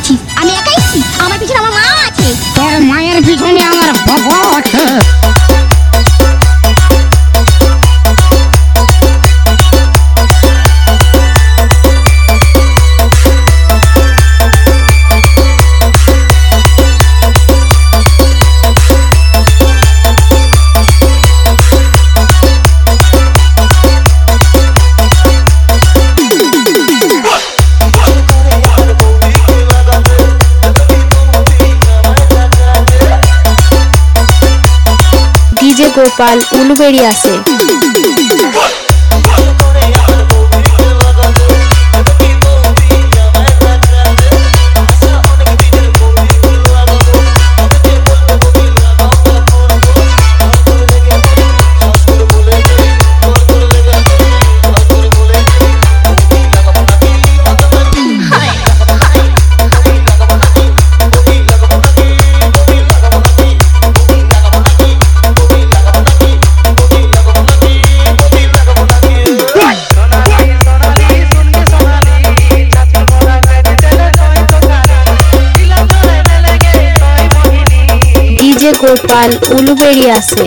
বলছিস? আমি একাই আছি, আমার পিছনে আমার মা আছে। তোর মায়ের পিছনে আমার বাবা আছে। ডিজে গোপাল উলুবেড়ি আছে। ডিজে গোপাল উলুবেড়ি আছে।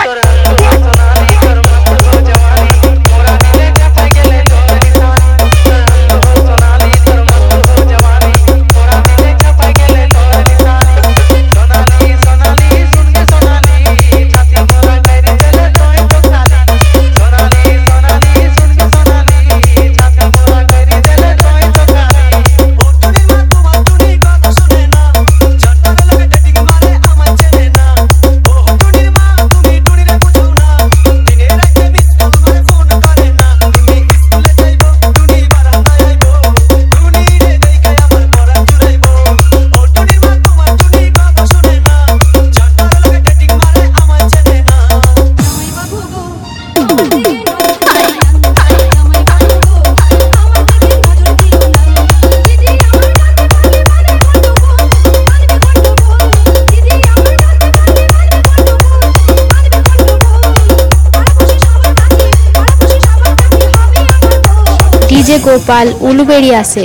ডিজে গোপাল উলুবেড়ি আছে।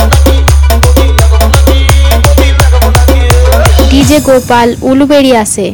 ডিজে গোপাল উলুবেড়ি আছে।